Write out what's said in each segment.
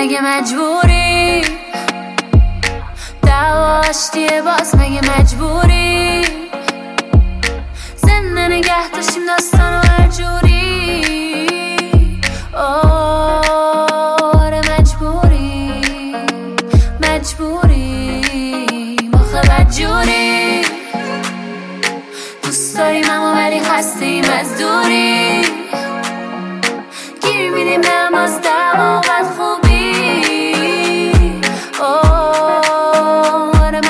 مگه مجبوری دعواشتیه باز مگه مجبوری زنده نگه داشتیم داستان و هر جوری آره مجبوری مخه بدجوری دوست داریم اما ولی خستیم از دوری گیر میدیم هم از دعوا و بدخوبی آره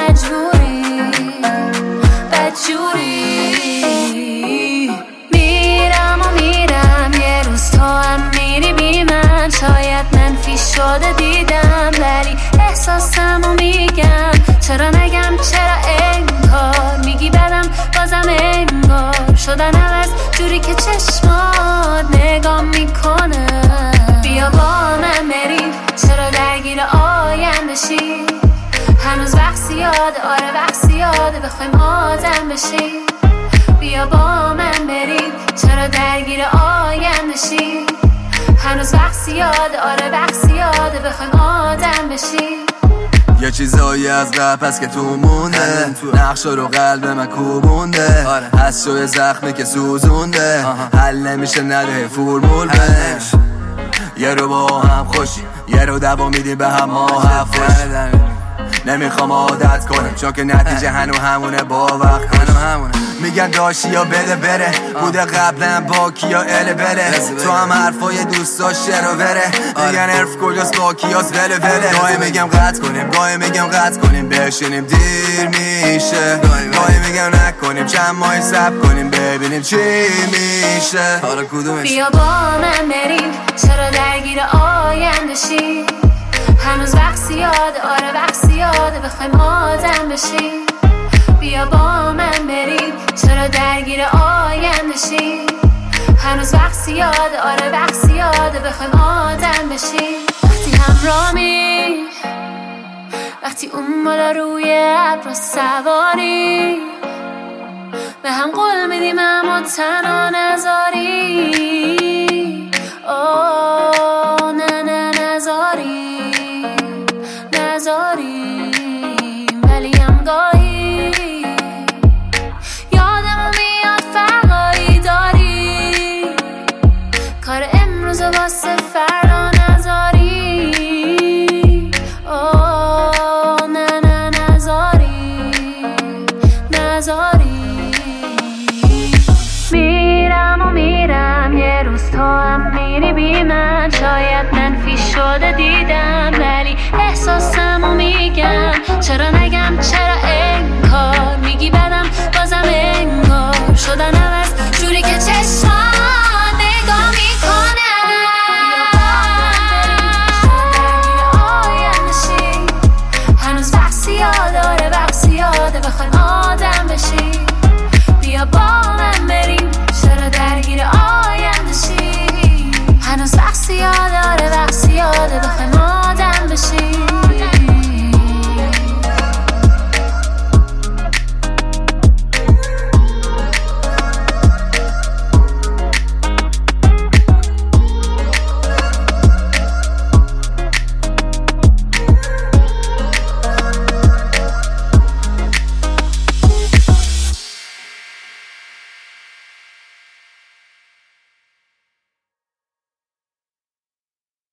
بدجوری میرم و میرم یه روز تو هم میری بی من شاید منفی شده دیدم ولی احساسم و میگم چرا نگم چرا انگار میگی بدم بازم انگار شدن عوض جوری که چشمات نگاه میکنه بیا با من بریم چرا درگیر آینده شی هنوز وقت زیاده آره وقت زیاده بخوایم آدم بشیم بیا با من بریم چرا درگیر آینده شی هنوز وقت زیاده آره وقت زیاده بخوایم آدم بشیم یه چیزایی از قبل هست که تو مونده نقشا رو قلب من کوبونده هست شوی زخمی که سوزونده حل نمیشه نده فرمول بنش یه رو با هم خوشی یه رو دوا میدیم به هم ما حفش نمیخوام عادت کنم چون که نتیجه هنو همونه با وقت همونه میگن داشتی یا بده بره بوده قبلا با کیا ال بله تو هم حرفای دوست داشته رو بره میگن حرف کجاست با کیاس بله گاهی میگم قطع کنیم گاهی میگم قطع کنیم بشینیم دیر میشه گاهی میگم نکنیم چند ماه صبر کنیم ببینیم چی میشه حالا کدومش بیا با من بریم چرا درگیر آینده شی هنوز وقت زیاده آره وقت زیاده بخوایم آدم بشیم بیا با من بریم چرا درگیر آینده شی هنوز وقت زیاده آره وقت زیاده بخوایم آدم بشیم وقتی همرامی وقتی اون بالا روی ابر سواری به هم قول میدیم اما تنها نذاری ولی هم گاهی یادم میاد فرقایی داری کار امروز واسه فردا نذاری نذاری میرم و میرم یه روز تو هم میری بی من شاید منفی شده دیدم